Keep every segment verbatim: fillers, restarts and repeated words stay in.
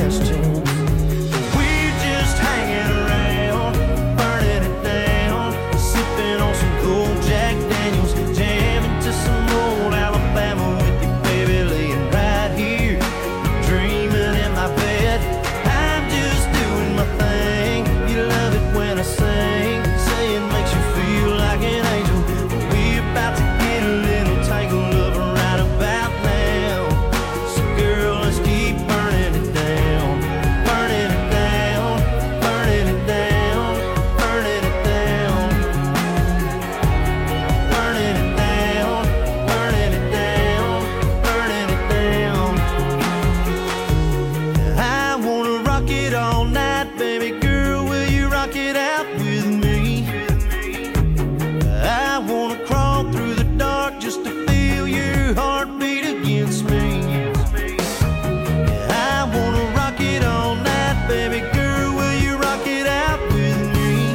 last chance. We're just hanging around, burning it down, sipping on some cold Jack Daniels, jamming to some old Alabama with you, baby, laying right here, dreaming in my bed. I'm just doing my thing. You love it when I sing, say it makes you feel like an angel. We're about to get a little tangled up right about now. So girl, let's keep burning it down, burning it down, burning it down, burning it down, burning it down, burning it down, burning it down. I wanna rock it all night, baby girl, will you rock it out with me? I wanna crawl through the dark just to feel your heartbeat against me. I wanna rock it all night, baby girl, will you rock it out with me?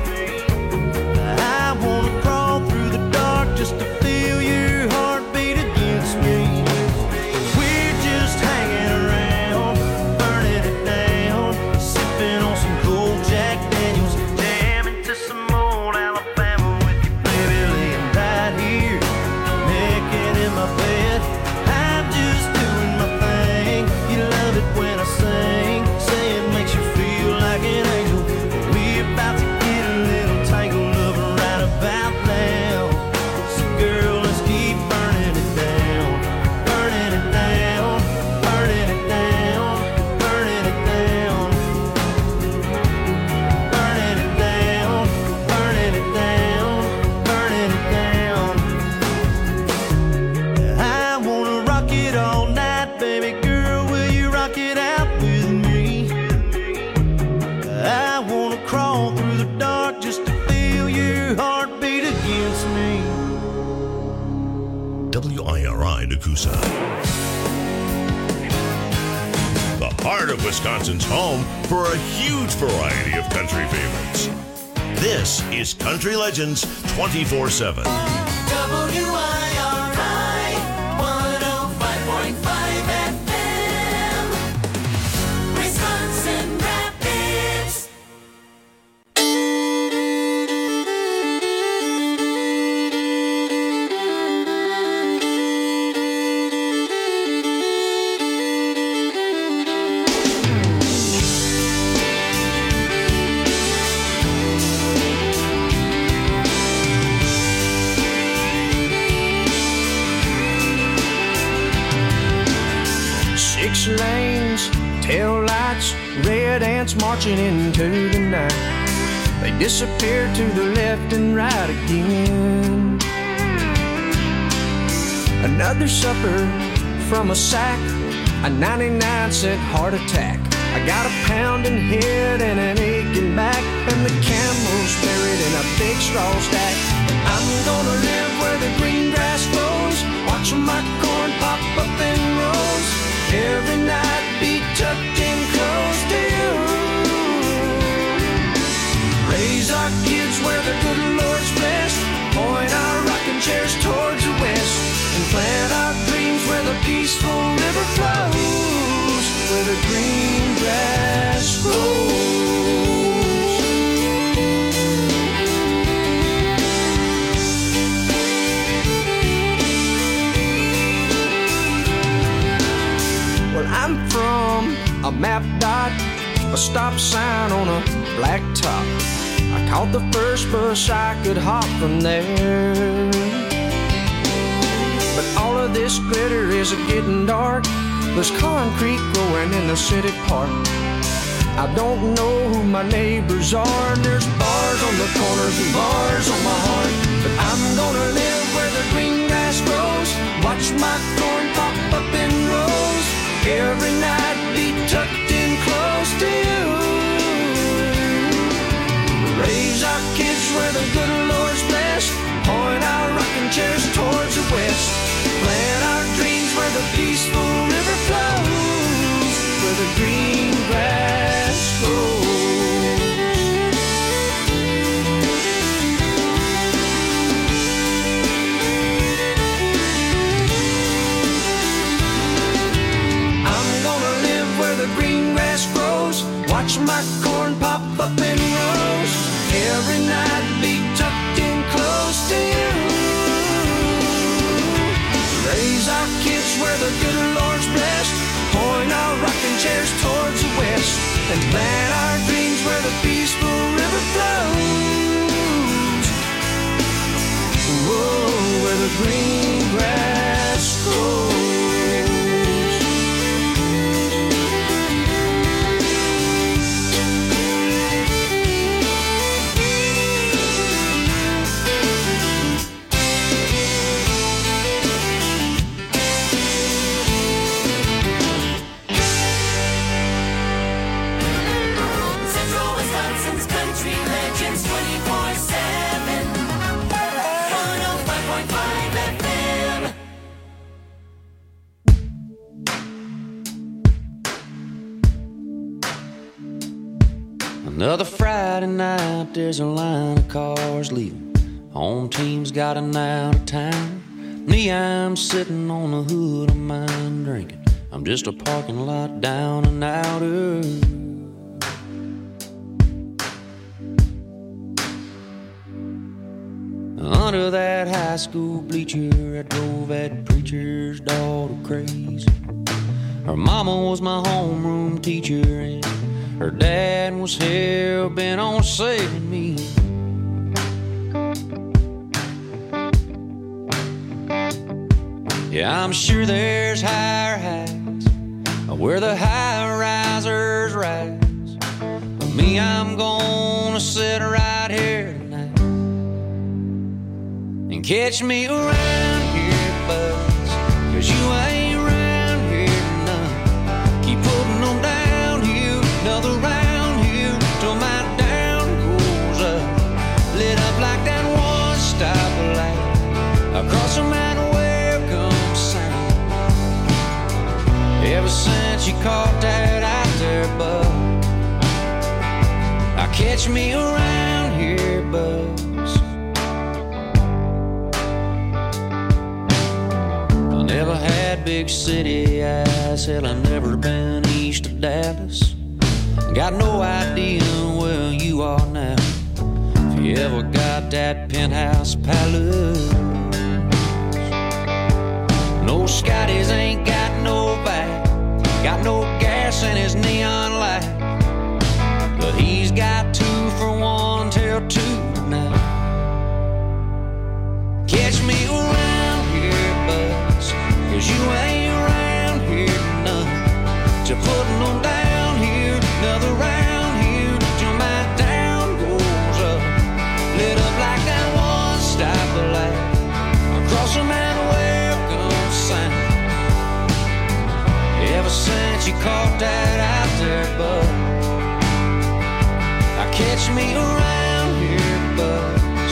I wanna crawl through the dark just to feel your heartbeat against me. We're just hanging around, burning it down, sipping on some cold Jack Daniels, jamming to some old Alabama with you, baby, laying right here, naked in my bed. I'm just doing my thing. You love it when I sing, say it makes you feel like an angel. We're about to get a little tangled up right about now. So girl, let's keep burning it down, burning it down, burning it down, burning it down, burning it down, burning it down, burning it down. I wanna rock it all night, baby girl, will you rock it out with me? I wanna crawl through the dark just to feel your heartbeat against me. W I R I Nakusa. The heart of Wisconsin's home for a huge variety of country favorites. This is Country Legends twenty-four seven. W I R I one oh five point five F M, Wisconsin Rapids. Six lanes, tail lights, red ants marching into the night. They disappear to the left and right again. Another supper from a sack, a ninety-nine cent heart attack. I got a pounding head and an aching back, and the camel's buried in a big straw stack. I'm gonna live where the green grass grows, watching my corn pop up in rows. Every night be tucked in close to you. Raise our kids where the good Lord's blessed, point our rocking chairs towards the west, and plant our dreams where the peaceful river flows, where the green grass grows. Well, I'm from a map dot, a stop sign on a black top. I caught the first bus I could hop from there. But all of this glitter is getting dark. There's concrete growing in the city park. I don't know who my neighbors are, and there's bars on the corners and bars on my heart. But I'm gonna live where the green grass grows, watch my corn pop up in rows. Every night be tucked in close to you. Raise our kids where the good Lord's blessed, point our rocking chairs towards the west, plant our dreams where the peaceful river flows, where the green grass grows. I'm gonna live watch my corn pop up and roast. Every night be tucked in close to you. Raise our kids where the good Lord's blessed. Point our rocking chairs towards the west. And plant our dreams where the peaceful river flows. Whoa, where the green grass grows. Another Friday night, there's a line of cars leaving. Home team's got an out of town. Me, I'm sitting on the hood of mine drinking. I'm just a parking lot down and outer. Under that high school bleacher, I drove that preacher's daughter crazy. Her mama was my homeroom teacher, and her dad was hell-bent on saving me. Yeah, I'm sure there's higher heights where the high-risers rise. But me, I'm gonna sit right here tonight and catch me around here, buzz, 'cause you ain't around here none. Keep putting them down here, another round here, till my down goes up. Lit up like that one stoplight across the mountain. Ever since you caught that out there, bud, I catch me around here, buzz. I never had big city eyes, hell, I never been east of Dallas. Got no idea where you are now, if you ever got that penthouse palace. No Scotties ain't got no back, got no gas in his neon light, but he's got two for one till two tonight. Catch me around here, buzz, 'cause you ain't around here none. To putting them down here, another round here, till my down goes up. Lit up like that one stoplight across the mountain. Ever since you caught that out there, bud, I catch me around here, buzz.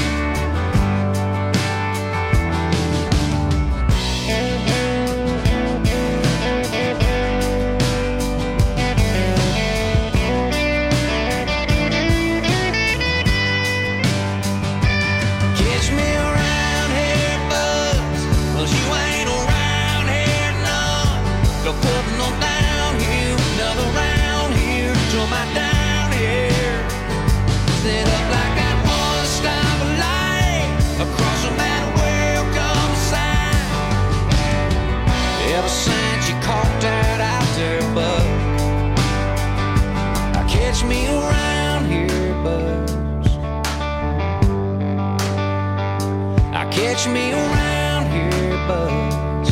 Catch me around here, buzz, 'cause you ain't around here none. Go putting them down here, another round here, till my down here. Set up like that one stoplight across the mountain, welcome sign. Ever since you caught that out there, bud, I catch me around here, buzz. I catch me around here, buzz.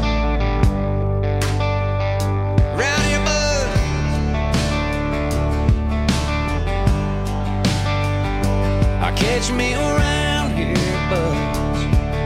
Catch me around here, buzz.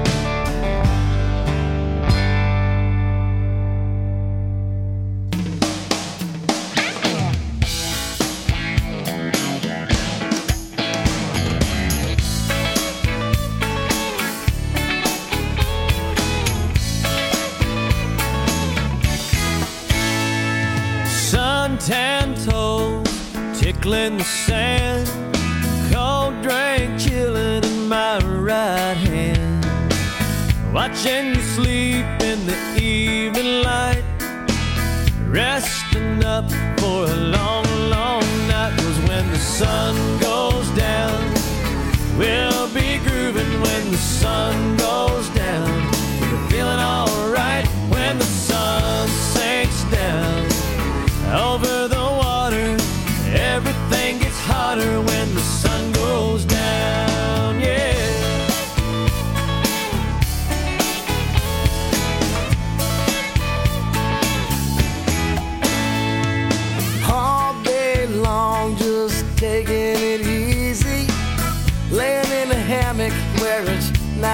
Suntan toes tickling the sand, cold drink chilling in my right hand, watching you sleep in the evening light, resting up for a long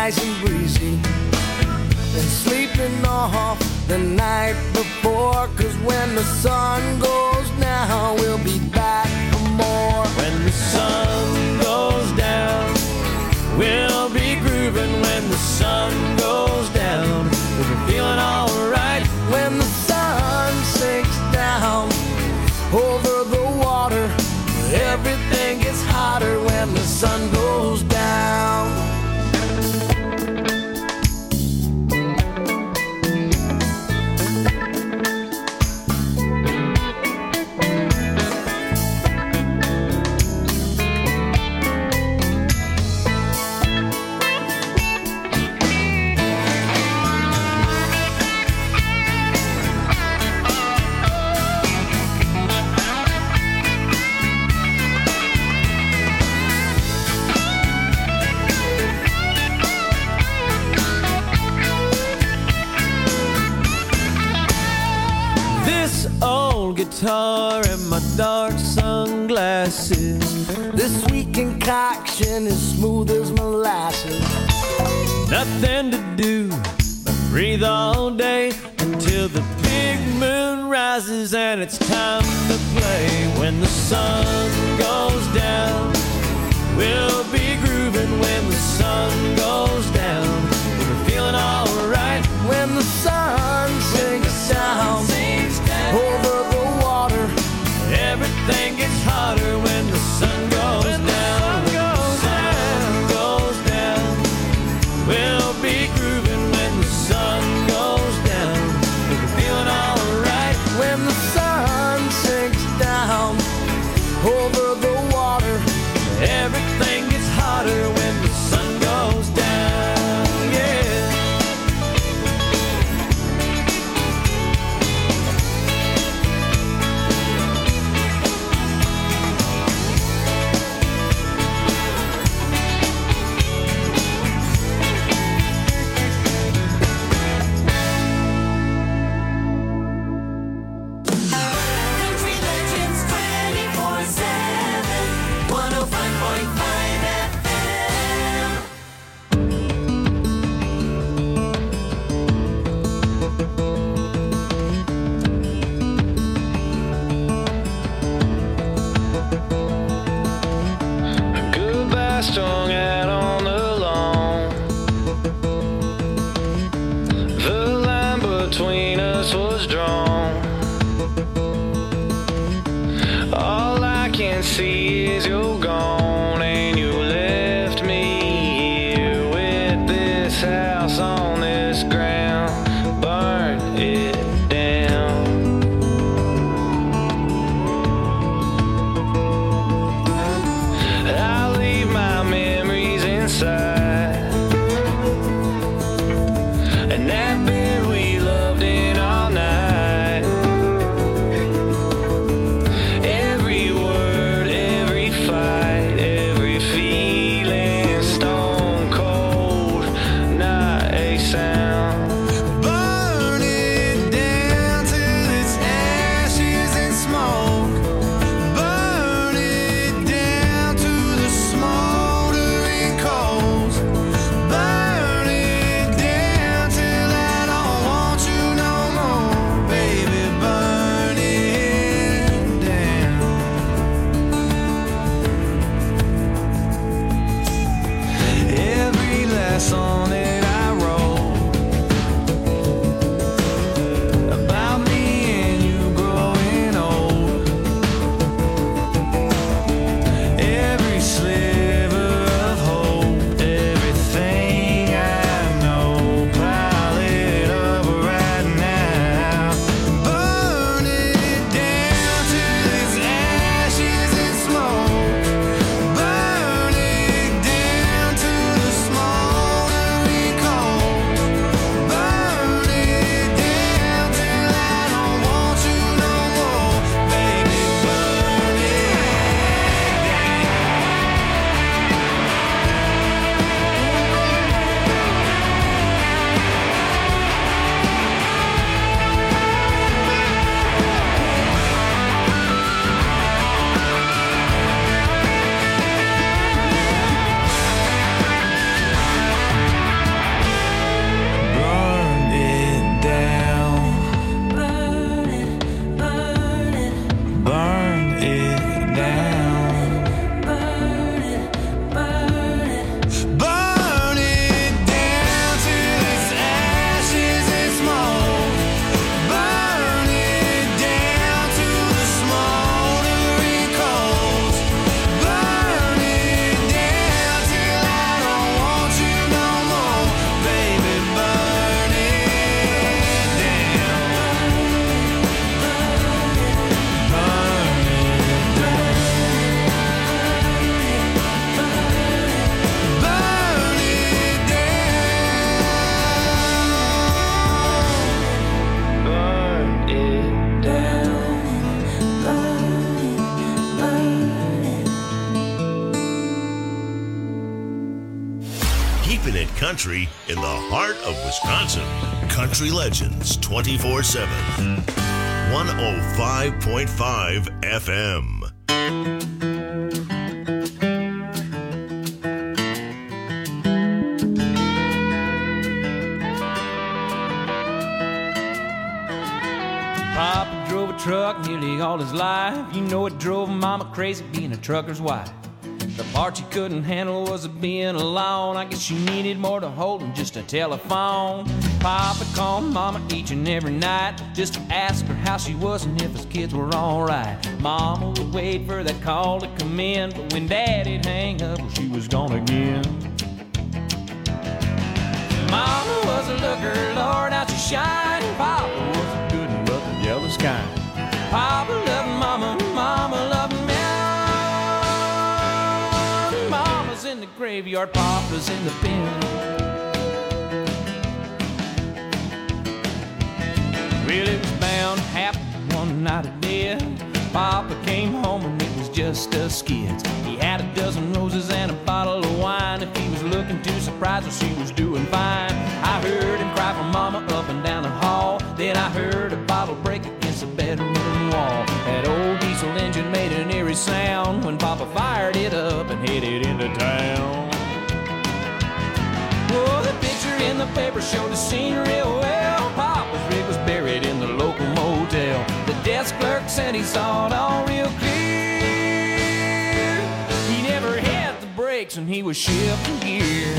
nice and breezy, and sleeping off the night before, 'cause when the sun goes down, we'll be back for more. When the sun goes down, we'll be grooving. When the sun goes down, we'll be feeling alright. When the sun sinks down over the water, everything gets hotter when the sun goes down. Guitar and my dark sunglasses. This sweet concoction is smooth as molasses. Nothing to do but breathe all day until the big moon rises and it's time to play. When the sun goes down, we'll be grooving. When the sun goes down, we'll be feeling alright. When the sun sinks down over the water, everything gets hotter when the sun goes when down. The sun goes, when the sun goes down, we'll be grooving. When the sun goes down, we'll be feeling alright. When the sun sinks down over the water, everything gets hotter when the sun goes down. Yeah. Strung out on the lawn, the line between us was drawn. All I can see is you're gone, and you left me here with this house on this ground. Burn it down. I'll leave my memories inside, and that bed we loved in all night. Every word, every fight, country in the heart of Wisconsin. Country Legends twenty-four seven. one oh five point five F M. Papa drove a truck nearly all his life. You know it drove Mama crazy being a trucker's wife. The part she couldn't handle was being alone. I guess she needed more to hold than just a telephone. Papa called Mama each and every night just to ask her how she was and if his kids were alright. Mama would wait for that call to come in, but when Daddy'd hang up, well, she was gone again. Mama was a looker, Lord, how she shined. Papa was a good one, but the jealous kind. Papa loved Mama, Mama loved me. Mama's in the graveyard, Papa's in the pen. Well, it was bound to happen one night of death. Papa came home and it was just us kids. He had a dozen roses and a bottle of wine. If he was looking too surprised, well, she was doing fine. I heard him cry for Mama up and down the hall. Then I heard a bottle break against the bedroom wall. That old diesel engine made an eerie sound when Papa fired it up and headed into town. Oh, the picture in the paper showed the scene real well. Papa's rig was buried in the local motel. The desk clerk said he saw it all real clear. He never had the brakes and he was shifting gear.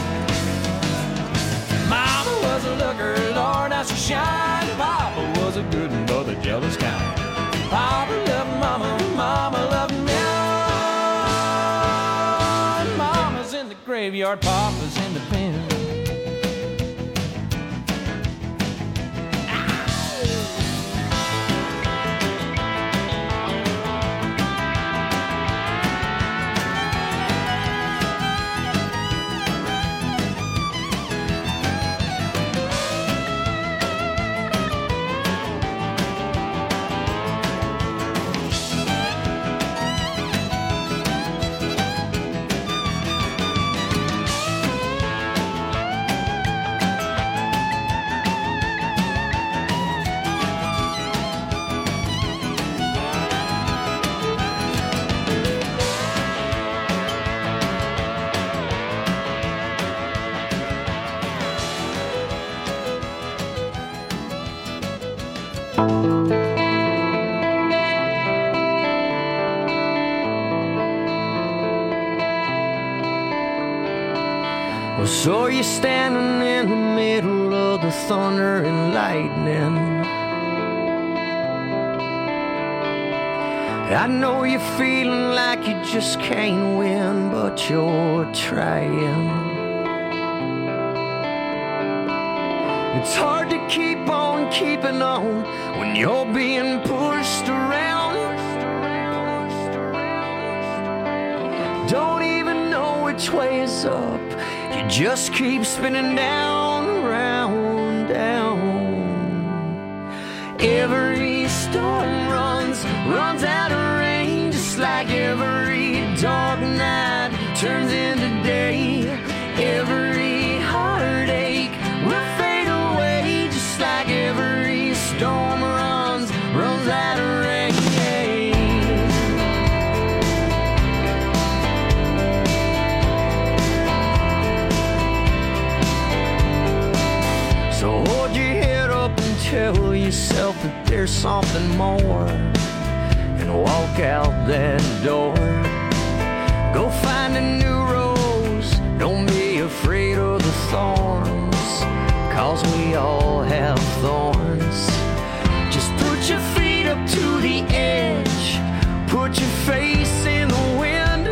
Mama was a looker, Lord, how she shined. Papa was a good one, but the jealous kind. Papa loved Mama, Mama loved me. Mama's in the graveyard, Papa's in the pen. So you're standing in the middle of the thunder and lightning. I know you're feeling like you just can't win, but you're trying. It's hard to keep on keeping on when you're being pushed around. Don't even know which way is up. You just keep spinning down, round, down. Every storm runs, runs out of rain. Just like every dark night turns into day. Every heartache will fade away. Just like every storm runs, runs out of rain. So hold your head up and tell yourself that there's something more, and walk out that door. Go find a new rose, don't be afraid of the thorns, cause we all have thorns. Just put your feet up to the edge, put your face in the wind,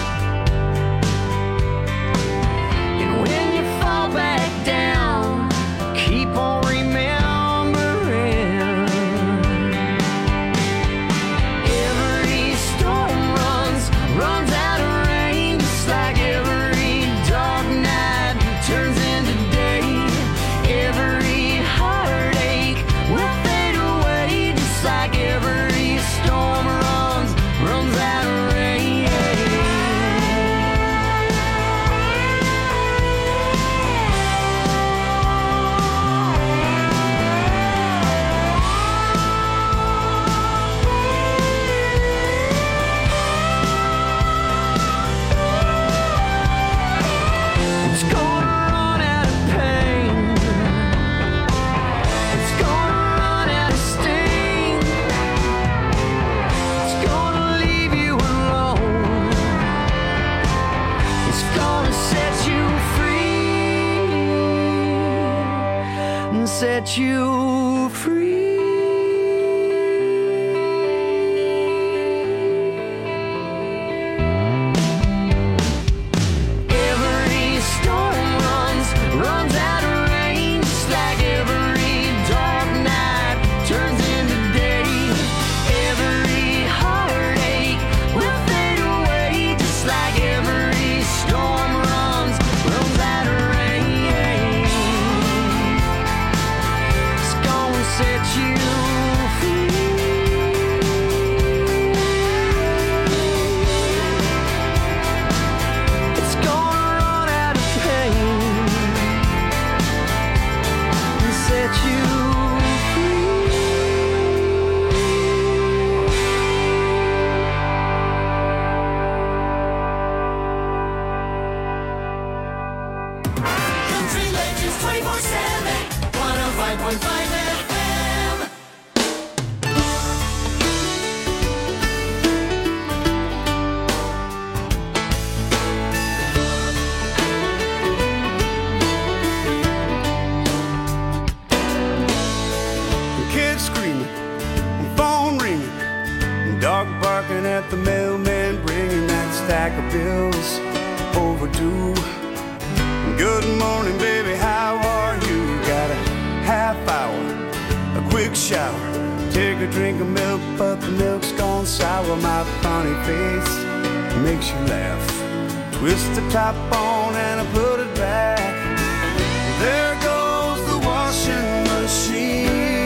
and when you fall back down, keep on remembering. Every storm runs, runs out of rain. Just like every dark night turns into day. Every heartache will fade away. Just like every set you free. Every storm runs, runs out of rain, just like every dark night turns into day. Every heartache will fade away, just like every storm runs, runs out of rain. It's gonna set you free. It's gonna run out of pain and set you Country Legends twenty-four seven, one oh five point five F M. Kids screaming, phone ringing, dog barking at the mailman, bringing that stack of bills overdue. Good morning, baby, how are you? Got a half hour, a quick shower, take a drink of milk, but the milk's gone sour. My funny face makes you laugh. Twist the top on and I put it back. There goes the washing machine.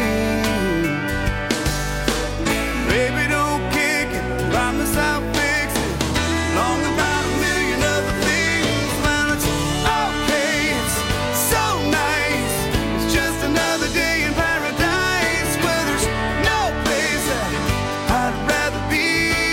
Baby, don't kick it, promise I'll fix it. Long about a million other things. Well, it's okay, it's so nice. It's just another day in paradise where there's no place that I'd rather be.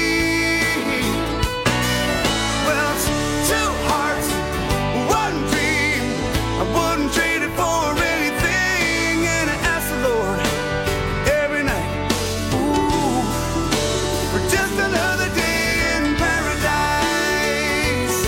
Well, it's two hearts, one dream. I wouldn't trade it for anything. And I ask the Lord every night, ooh, for just another day in paradise.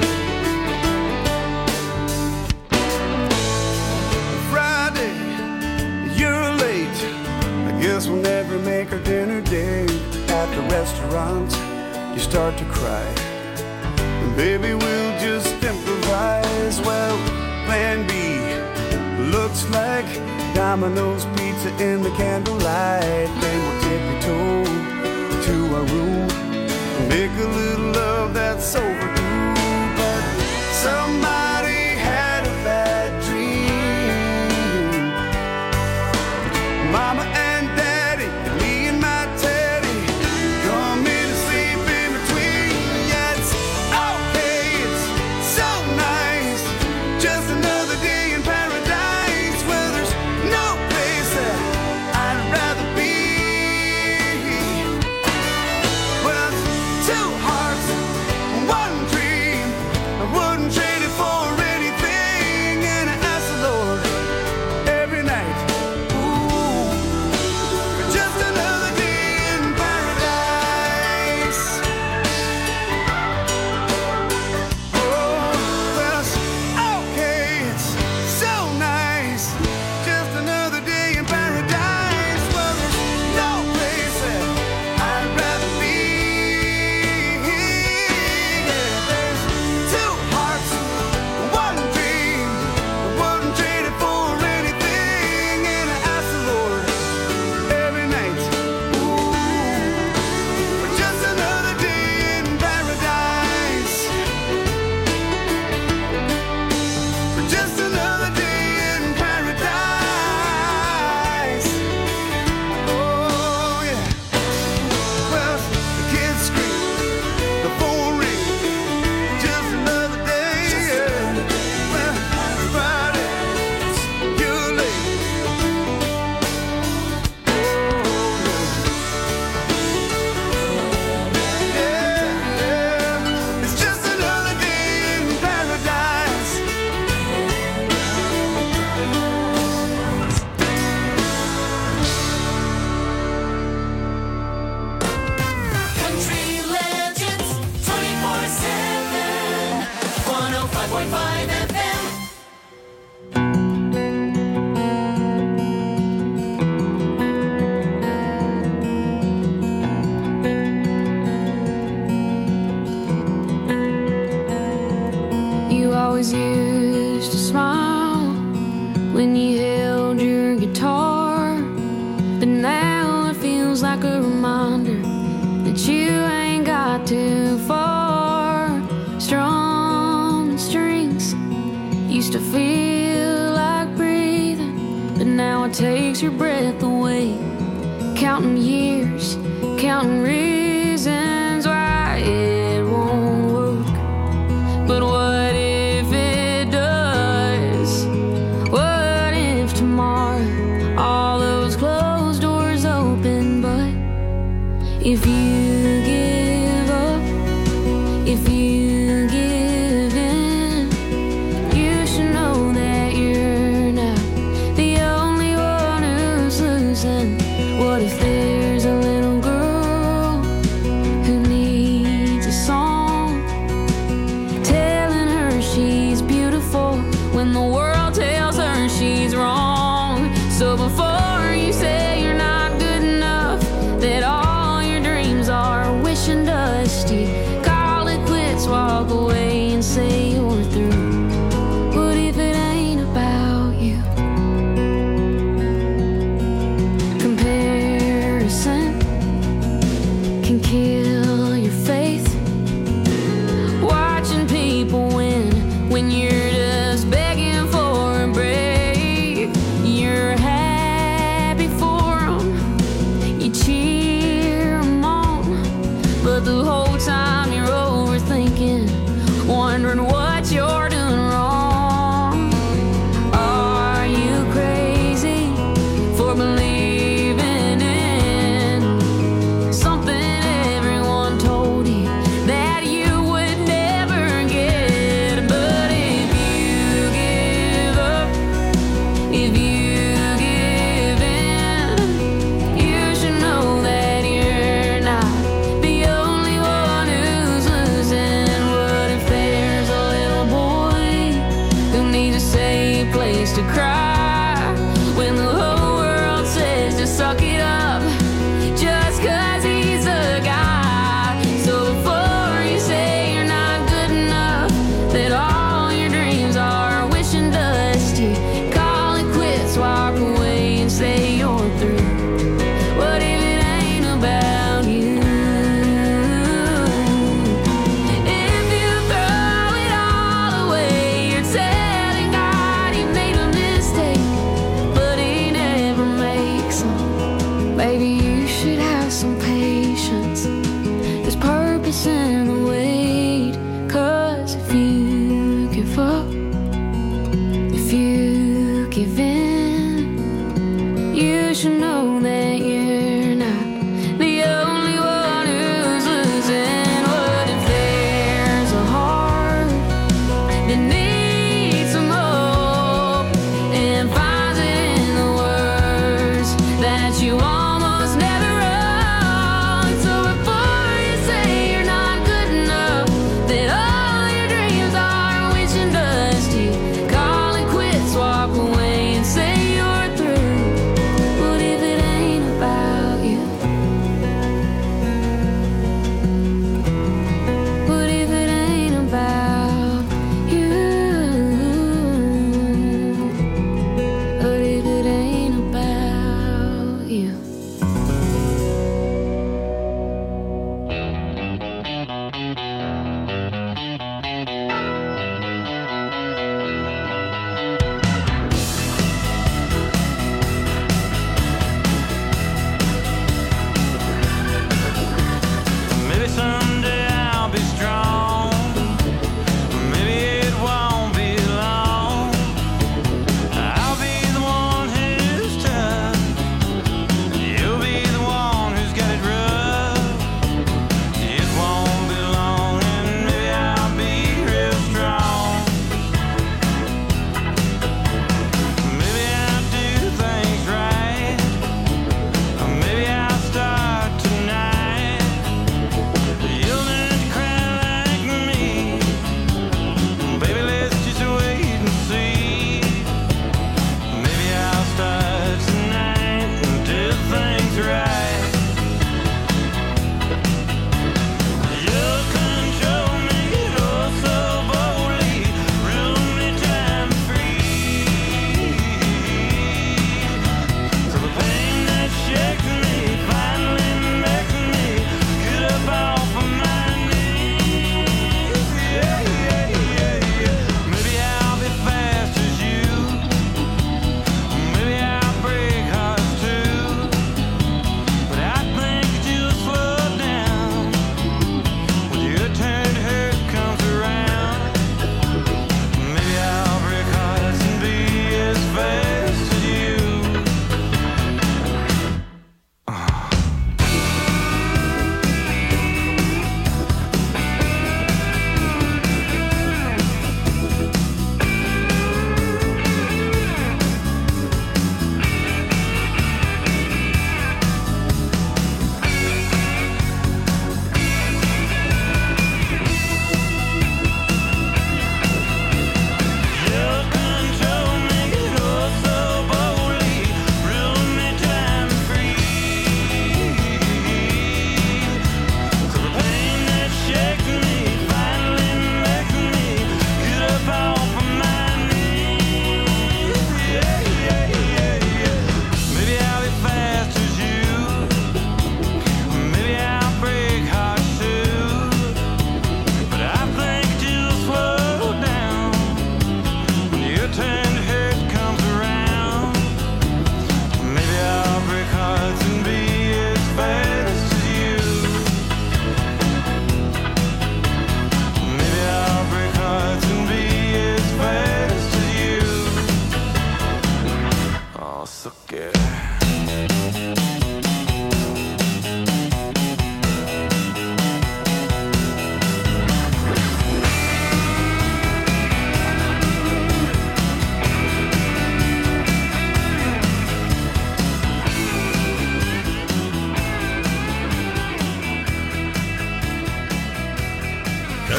Friday, you're late. I guess we'll never make our dinner date. At the restaurant, you start to cry. And baby, we'll just improvise. Well, plan B looks like Domino's pizza in the candlelight. Then we'll tippy-toe to our room, make a little love that's overdue. But somebody had a bad dream. Mama and Daddy, me and my Teddy, come in and sleep in between. Yeah, it's okay, it's so nice. Just another day in paradise where there's no place that I'd rather be. Well, it's two hearts, one dream. I wouldn't trade it for anything. And I ask the Lord every night, ooh, for just another day in paradise. Oh, well, it's okay, it's so nice. Just another day in paradise. Well, there's no place that I'd rather be. Yeah, there's two hearts, one dream. I wouldn't trade it for anything. And I ask the Lord every night, ooh, for just another day in paradise. For just another day in paradise. Oh, yeah. Well, the kids scream, the phone ring, just another day. Yeah. Well, Friday, you're late. Oh, yeah, yeah. It's just another day in paradise. Country Legends twenty-four seven, one oh five point five F M. takes your breath away. Counting years, counting reasons why it won't work. But what if it does? What if tomorrow all those closed doors open? But if you give up, if you give in, you should know that you're not the only one who's losing. What if there's a little girl who needs a song telling her she's beautiful when the world tells her she's wrong? So before you say you're not good enough, that all your dreams are wishing dusty, call it quits, walk away and say you're through. What if it ain't about you? Comparison can kill your faith. Watching people win when you're just begging for a break. You're happy for 'em, you cheer 'em on, but the whole time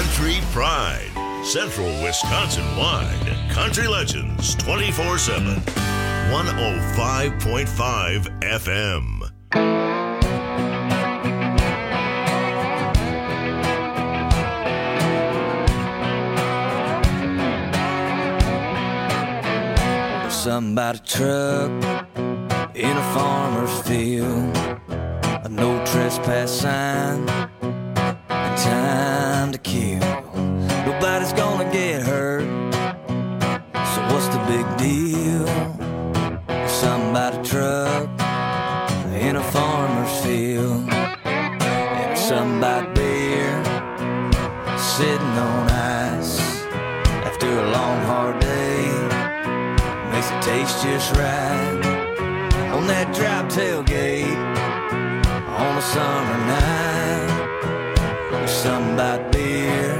Country Pride. Central Wisconsin wide. Country Legends twenty-four seven. one oh five point five F M. Something about a truck in a farmer's field, a no trespass sign, and time to kill. Nobody's gonna get hurt, so what's the big deal? Something about a truck in a farmer's field, and something about beer sitting on ice after a long hard day. Makes it taste just right on that drop tailgate on a summer night. There's something about beer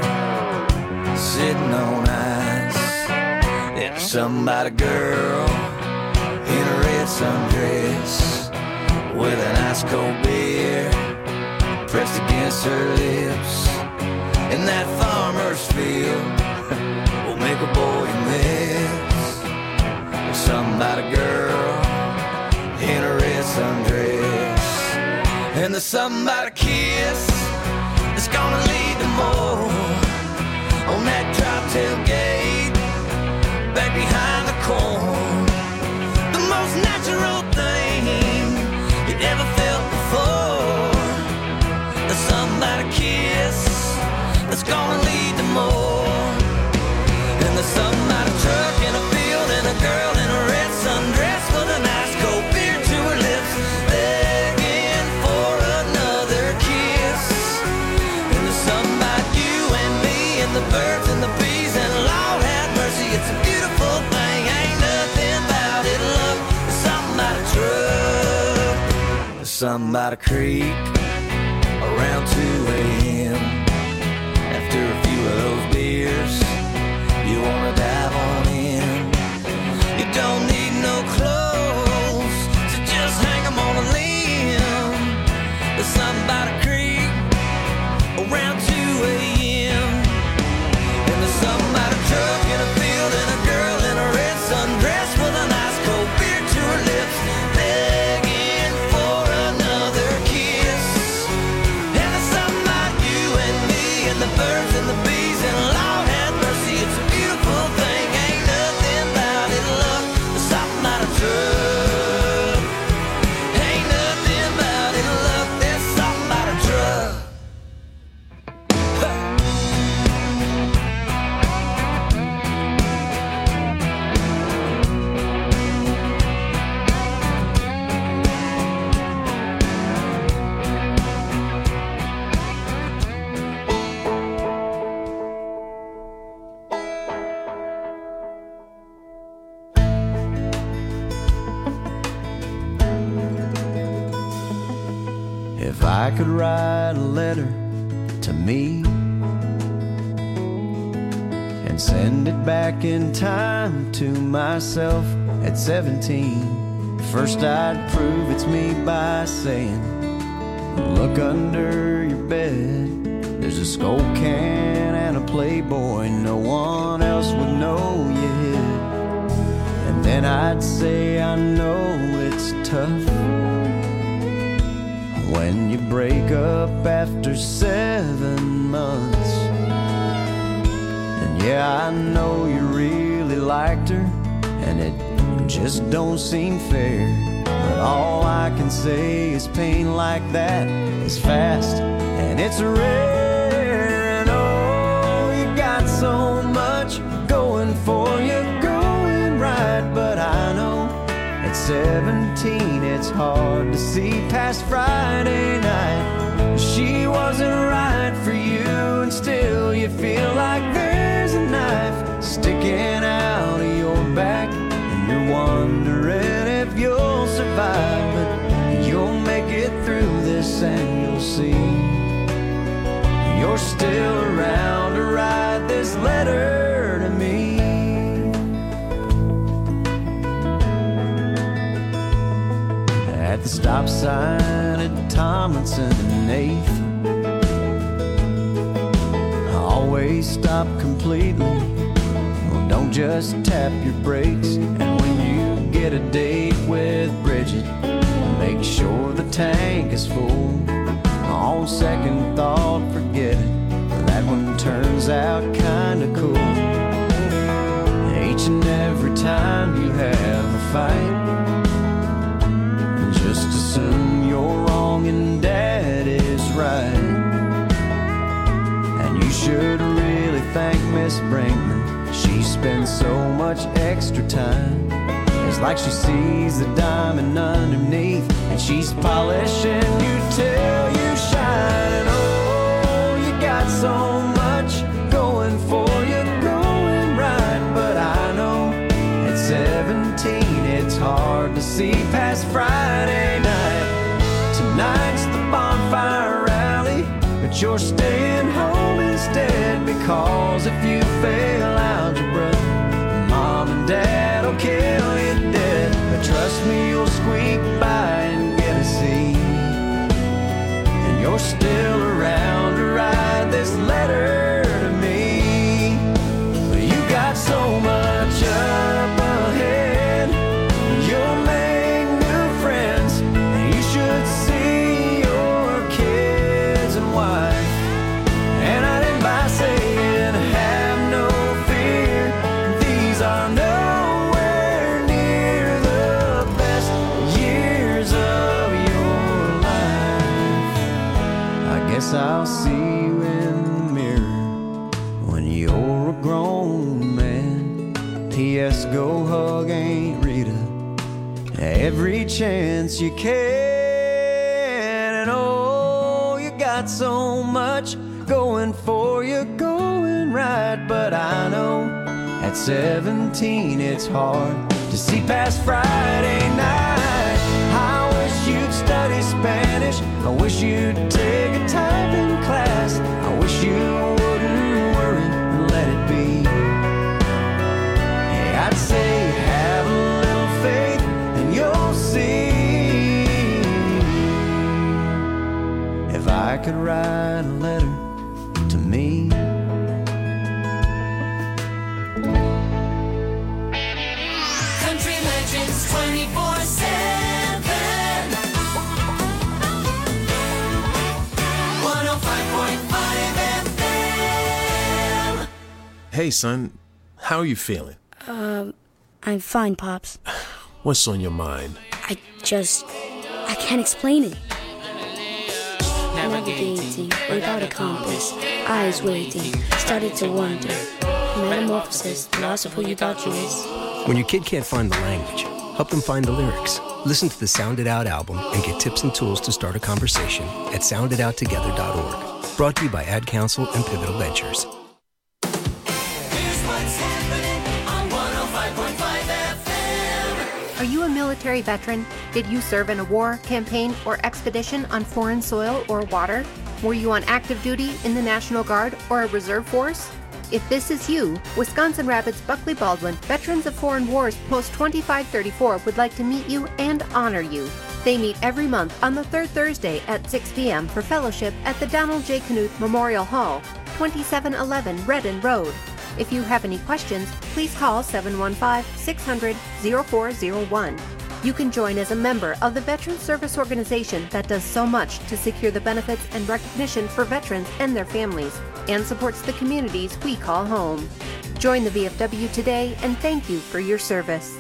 sitting on ice. There's something about a girl in a red sundress with an ice cold beer pressed against her lips. In that farmer's field will make a boy miss. Something about a girl in a red sundress, and there's something about a kiss that's gonna lead to more on that drop tailgate back behind the corn. The most natural thing you'd ever felt before. There's something about a kiss that's gonna lead to more, and there's something about a truck in a field and a girl in a red sundress with an ice cold beer to her lips, begging for another kiss. And there's something about you and me and the birds and the bees, and Lord have mercy, it's a beautiful thing. Ain't nothing about it, love. There's something about a truck. There's something about a creek around two a.m. After a few of those beers, you wanna dive on in. You don't need no clothes, so just hang them on a limb. There's something about a creek around two a.m. And there's something about a truck in a field and a girl in a red sundress with an ice cold beer to her lips, begging for another kiss. And there's something about you and me and the birds and the bees, and Lord have mercy, it's a beautiful thing. Ain't nothing about it, love. There's something about a truck. Ain't nothing about it, love. There's something about a truck. If I could write a letter to me and send it back in time to myself at seventeen, first I'd prove it's me by saying, look under your bed, there's a Skull can and a Playboy no one else would know you hid. And then I'd say, I know it's tough when you break up after seven months. And yeah, I know you really liked her, and it just don't seem fair. But all I can say is pain like that is fast and it's rare. And oh, you got so much going for you, going right. But I know at seventeen it's hard to see past Friday night. She wasn't right for you, and still you feel like there's a knife sticking out of your back, and you're wondering if you'll survive. But you'll make it through this and you'll see you're still around to write this letter to me. At the stop sign at Tomlinson and eighth, always stop completely. Well, don't just tap your brakes. And when you get a date with Bridget, make sure the tank is full. On second thought, forget it. That one turns out kinda cool. Each and every time you have a fight, just assume you're wrong and Dad is right. And you should really thank Miss Brinkman. She spends so much extra time. It's like she sees the diamond underneath, and she's polishing you till you shine. And oh, you got so much going for you, going right. But I know at seventeen it's hard to see past Friday night. Tonight's the bonfire rally, but you're staying home instead. Because if you fail algebra, Mom and Dad'll kill you dead. But trust me, you'll squeak by and get a C. And you're still around to write this letter to me. But you got so much up ahead. You'll make new friends, and you should see your kids and wife. And I didn't by saying have no fear. These are nowhere near the best years of your life. I guess I'll see you in the mirror when you're a grown man. P S. Go hug Aunt Rita every chance you can. And oh, you got so much going for you, going right. But I know at seventeen it's hard to see past Friday night. I wish you'd study Spanish. I wish you'd take a typing class. I wish you wouldn't worry and let it be. Hey, I'd say have a little faith and you'll see. If I could write a letter to me. Country Legends twenty-four seven. one oh five point five F M. Hey, son, how are you feeling? Um, I'm fine, Pops. What's on your mind? I just... I can't explain it. Navigating without a compass, eyes waiting, started to wonder. Metamorphosis, the loss of who you thought you was. When your kid can't find the language, help them find the lyrics. Listen to the Sound It Out album and get tips and tools to start a conversation at sound it out together dot org. Brought to you by Ad Council and Pivotal Ventures. Here's what's happening on one oh five point five F M. Are you a military veteran? Did you serve in a war, campaign, or expedition on foreign soil or water? Were you on active duty in the National Guard or a reserve force? If this is you, Wisconsin Rapids Buckley Baldwin Veterans of Foreign Wars Post twenty-five thirty-four would like to meet you and honor you. They meet every month on the third Thursday at six p.m. for fellowship at the Donald J. Knuth Memorial Hall, twenty-seven eleven Redden Road. If you have any questions, please call seven one five, six hundred, oh four oh one. You can join as a member of the Veterans Service Organization that does so much to secure the benefits and recognition for veterans and their families, and supports the communities we call home. Join the V F W today, and thank you for your service.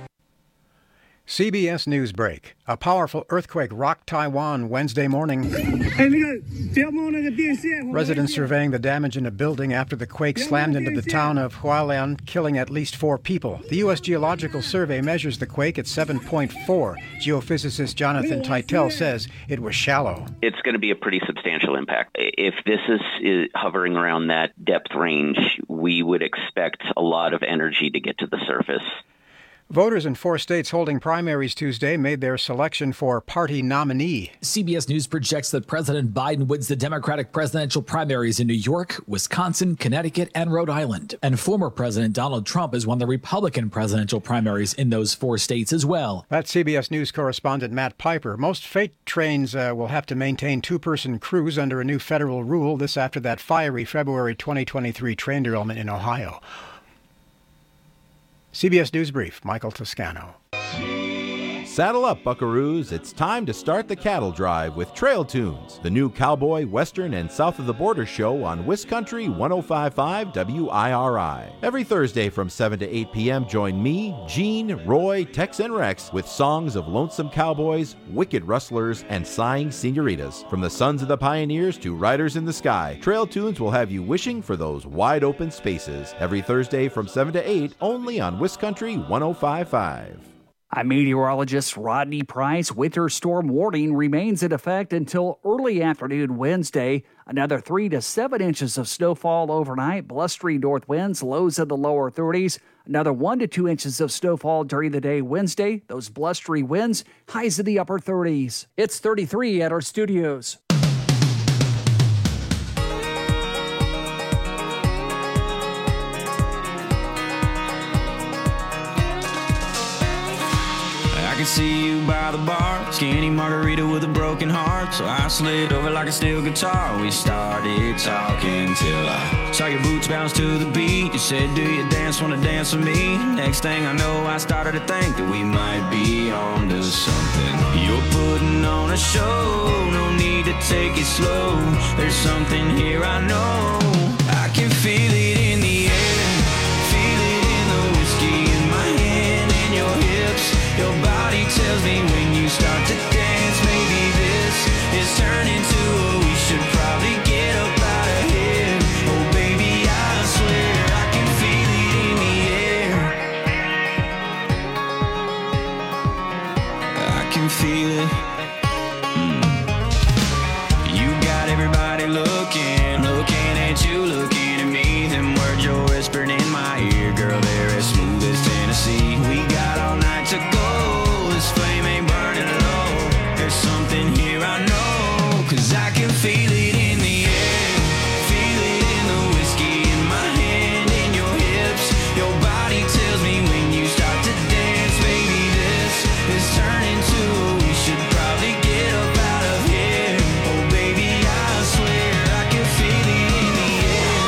C B S News Break. A powerful earthquake rocked Taiwan Wednesday morning. Residents surveying the damage in a building after the quake slammed into the town of Hualien, killing at least four people. The U S Geological Survey measures the quake at seven point four. Geophysicist Jonathan Teitel says it was shallow. It's going to be a pretty substantial impact. If this is, is hovering around that depth range, we would expect a lot of energy to get to the surface. Voters in four states holding primaries Tuesday made their selection for party nominee. C B S News projects that President Biden wins the Democratic presidential primaries in New York, Wisconsin, Connecticut, and Rhode Island. And former President Donald Trump has won the Republican presidential primaries in those four states as well. That's C B S News correspondent Matt Piper. Most freight trains uh, will have to maintain two-person crews under a new federal rule. This after that fiery February twenty twenty-three train derailment in Ohio. C B S News Brief, Michael Toscano. Saddle up, buckaroos. It's time to start the cattle drive with Trail Tunes, the new cowboy, western, and south of the border show on WisCountry one oh five point five W I R I. Every Thursday from seven to eight p.m., join me, Gene, Roy, Tex, and Rex with songs of lonesome cowboys, wicked rustlers, and sighing senoritas. From the sons of the pioneers to riders in the sky, Trail Tunes will have you wishing for those wide open spaces. Every Thursday from seven to eight, only on WisCountry one oh five point five. I'm meteorologist Rodney Price. Winter storm warning remains in effect until early afternoon Wednesday. Another three to seven inches of snowfall overnight. Blustery north winds, lows in the lower thirties. Another one to two inches of snowfall during the day Wednesday. Those blustery winds, highs in the upper thirties. It's thirty-three at our studios. I could see you by the bar, skinny margarita with a broken heart. So I slid over like a steel guitar. We started talking till I saw your boots bounce to the beat. You said, do you dance, wanna dance with me? Next thing I know, I started to think that we might be on to something. You're putting on a show, no need to take it slow. There's something here I know. I can feel it in the air, feel it in the whiskey in my hand and your hips. Your body tells me when you start to dance, maybe this is turning to a we should probably get up out of here. Oh baby, I swear I can feel it in the air. I can feel it. Mm. You got everybody looking, looking at you, looking at me. Them words you're whispering in my ear, girl, they're as smooth as Tennessee. We got all night to go. This flame ain't burning low. There's something here I know, 'cause I can feel it in the air, feel it in the whiskey in my hand and your hips. Your body tells me when you start to dance, baby, this is turning to we should probably get up out of here. Oh baby, I swear I can feel it in the air.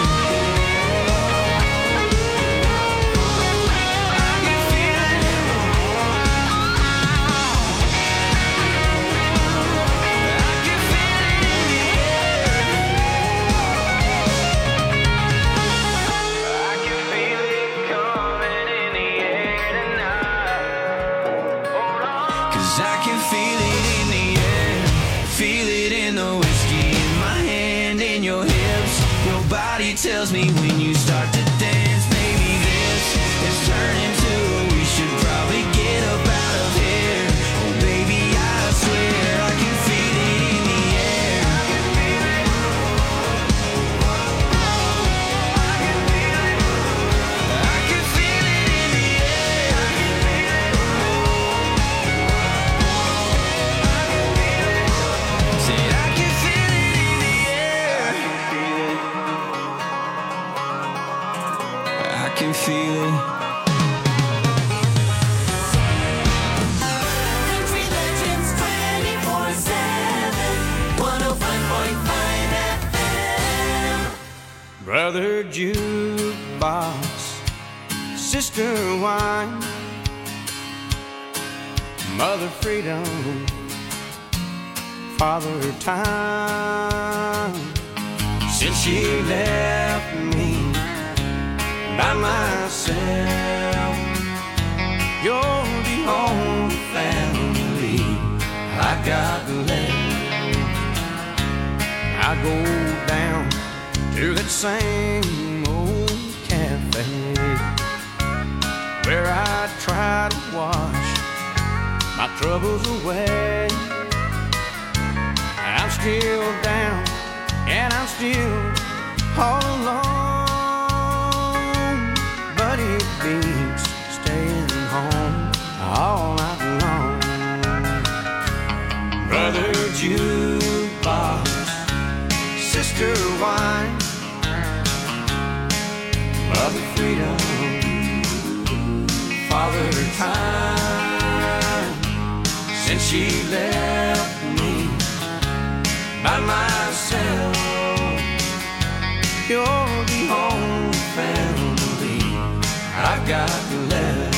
I can feel it. I can feel it in the air, feel it in the whiskey in my hand and your hips. Your body tells me when you start to dance, maybe this is turning to we should probably get up out of here. Oh baby, I swear I can feel it in the air. I can feel it. I can feel it. I can feel it in the air. I can feel it. Said I can feel it in the air. I can feel it. Country Legends twenty-four seven, one oh five point five F M. Brother jukebox, sister wine, mother freedom, father time. Since she left me by myself, you're the only family I got left. I go down to that same old cafe where I try to wash my troubles away. I'm still down and I'm still all alone, but it beats staying home. jukebox, sister wine, mother freedom, father time. Since she left me by myself, you're the only family I've got left.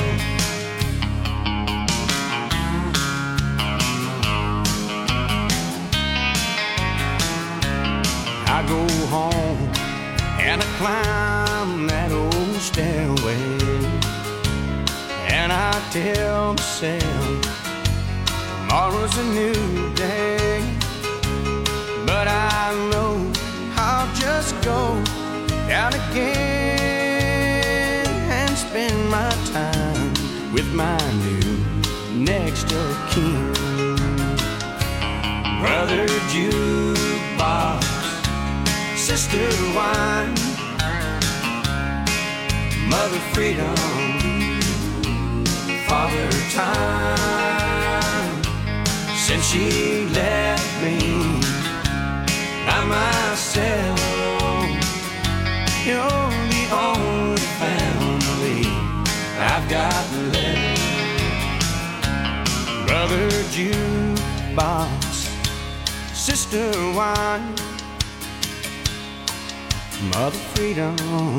I go home and I climb that old stairway, and I tell myself tomorrow's a new day. But I know I'll just go down again and spend my time with my new next of kin. Brother jukebox, sister wine, mother freedom, father time. Since she left me by myself, you're the only family I've got left. Brother jukebox, sister wine, mother freedom,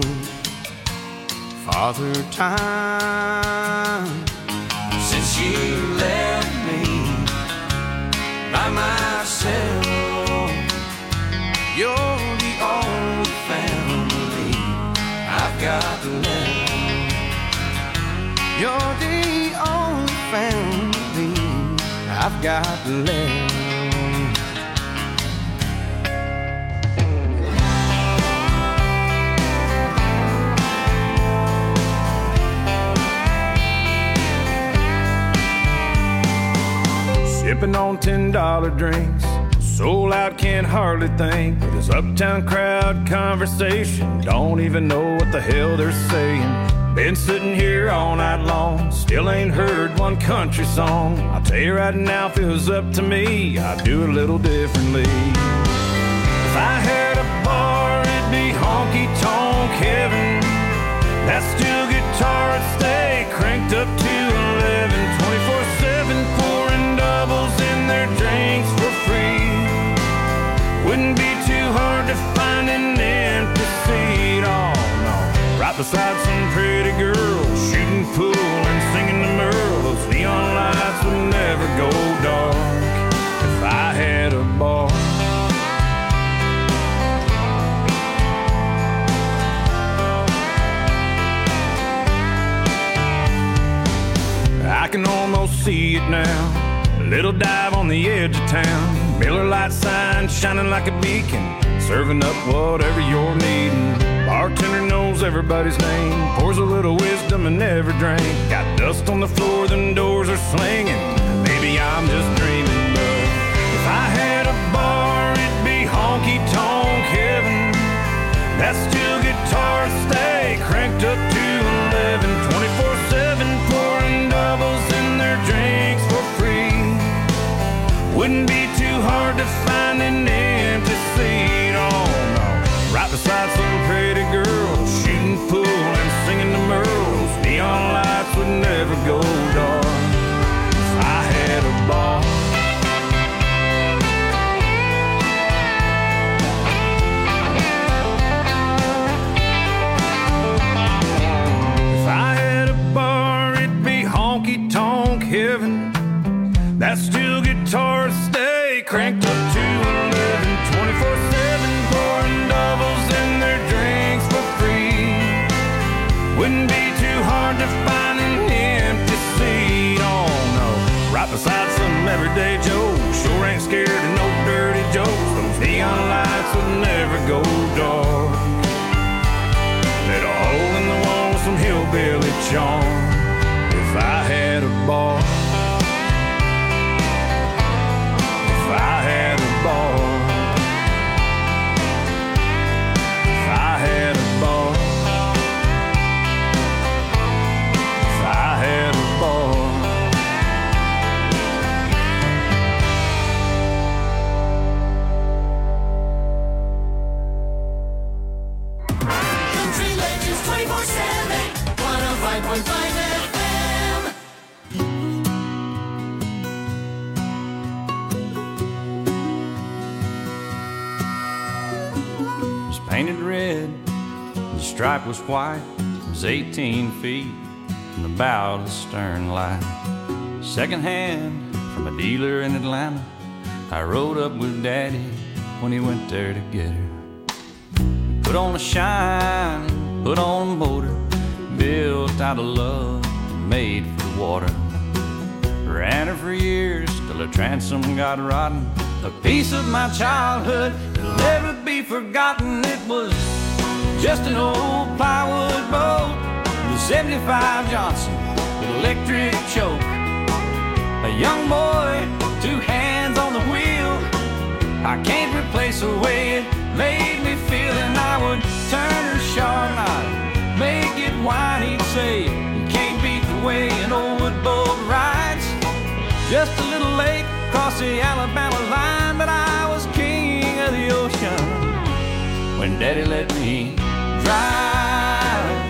father time. Since she left me by myself, you're the only family I've got left. You're the only family I've got left. Sipping on ten dollar drinks, so loud can't hardly think. With this uptown crowd conversation, don't even know what the hell they're saying. Been sitting here all night long, still ain't heard one country song. I'll tell you right now, if it was up to me, I'd do it a little differently. If I had a bar, it'd be honky-tonk heaven. That steel guitar would stay cranked up to eleven, twenty-four seven, pouring doubles in their drinks for free. Wouldn't be too hard to find an empty seat, oh no. Right beside some pretty girl, shooting pool and singing to Merle. Those neon lights would never go dark if I had a bar. I can almost see it now, a little dive on the edge of town. Miller Lite sign shining like a beacon, serving up whatever you're needing. Bartender knows everybody's name, pours a little wisdom in every drink. Got dust on the floor, them doors are slinging. Maybe I'm just dreaming, but if I had a bar, it'd be honky-tonk heaven. That steel guitar would stay cranked up to eleven, twenty-four seven, pouring doubles in their drinks for free. Wouldn't be too hard to find an empty seat, oh no. Right beside some pretty girl, shooting pool and singing to Merle. Those neon lights would never go dark if I had a bar. If I had a bar, it'd be honky-tonk heaven. That steel guitar would stay cranked up to eleven, twenty-four seven, pouring doubles in their drinks for free. Wouldn't be too hard to find an empty seat, oh no. Right beside some everyday Joe, sure ain't scared of no dirty jokes. Those neon lights would never go dark. Let a hole in the wall, some hillbilly charm. If I had a bar, if I had a bar, if I had a bar, if I had a bar. point five F M. It was painted red, the stripe was white. It was eighteen feet from the bow to the stern light. Second hand from a dealer in Atlanta. I rode up with Daddy when he went there to get her. Put on a shine, put on a motor, built out of love, made for the water. Ran her for years till the transom got rotten. A piece of my childhood that'll never be forgotten. It was just an old plywood boat, the seventy-five Johnson with electric choke. A young boy, two hands on the wheel. I can't replace the way it made me feel. And I would turn her sharp and I'd make it whine. He'd say, you can't beat the way an old wood boat rides. Just a little lake across the Alabama line, but I was king of the ocean when Daddy let me drive.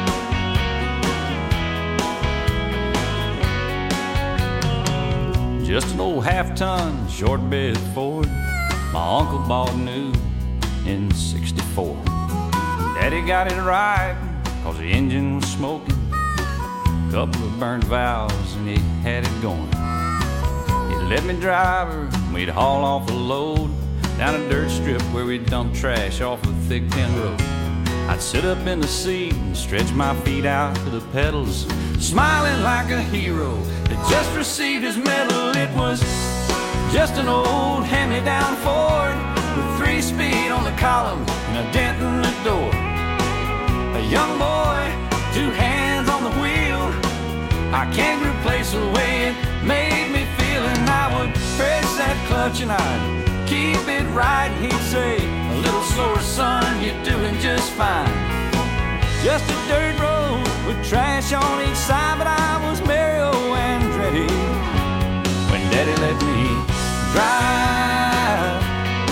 Just an old half-ton short bed Ford my uncle bought new in sixty-four. Daddy got it right cause the engine was smoking, couple of burned valves and he had it going. He let me drive her and we'd haul off a load down a dirt strip where we'd dump trash off a thick tin road. I'd sit up in the seat and stretch my feet out to the pedals, smiling like a hero that just received his medal. It was just an old hand-me-down Ford with three speed on the column and a dent in the door. A young boy, two hands on the wheel. I can't replace the way it made me feel. And I would press that clutch and I'd keep it right. And he'd say, a little slower, son, you're doing just fine. Just a dirt road with trash on each side, but I was Mario Andretti when Daddy let me drive.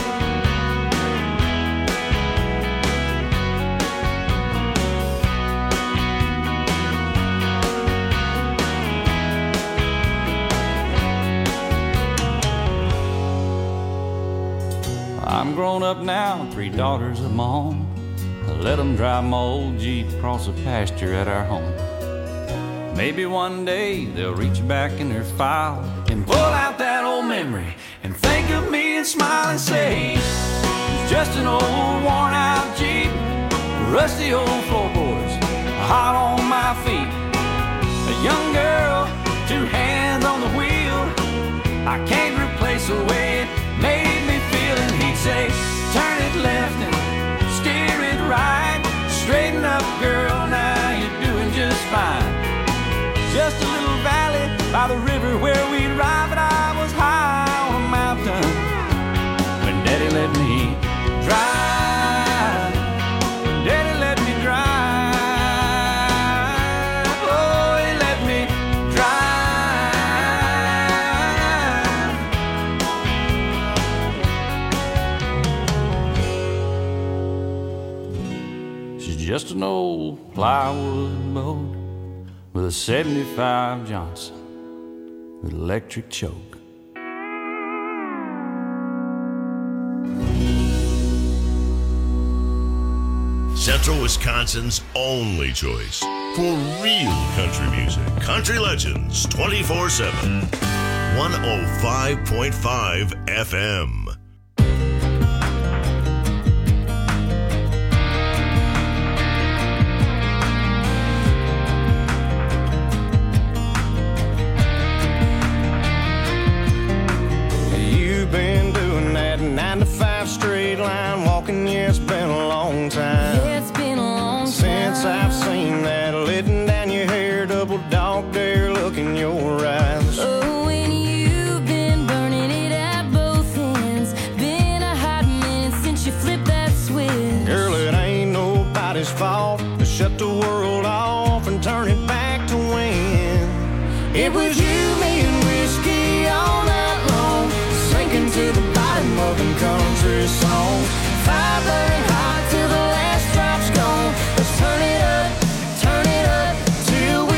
I'm grown up now, three daughters of my own. I let them drive my old Jeep across the pasture at our home. Maybe one day they'll reach back in their file and pull out that old memory and think of me and smile and say, it's just an old worn out Jeep, rusty old floorboards, hot on my feet. A young girl, two hands on the wheel. I can't replace the way it made me feel. And he'd say, turn it left and steer it right. Straighten up, girl, now you're doing just fine. Just a little valley by the river where we'd ride, but I was high on a mountain when Daddy let me drive. Daddy let me drive. Oh, he let me drive. She's just an old plywood boat with a seventy-five Johnson with electric choke. Central Wisconsin's only choice for real country music. Country Legends twenty-four seven. one oh five point five F M. Been doing that nine to five straight line walking, yeah, it's been a long time. Yeah, it's been a long time since I've seen that letting down your hair, double dog dare look in your eyes. Oh, and you've been burning it at both ends. Been a hot minute since you flipped that switch. Girl, it ain't nobody's fault to shut the world off and turn it back to when it was you, me, and whiskey all night long, sinking to the bottom of a country song. Fire burning hot till the last drop's gone. Let's turn it up, turn it up till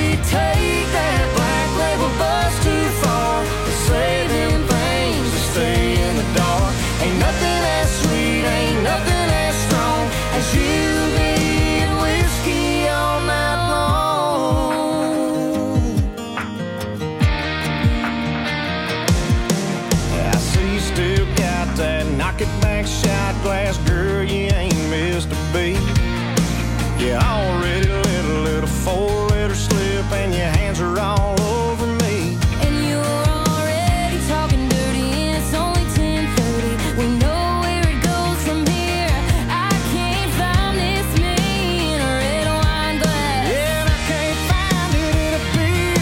Yeah, I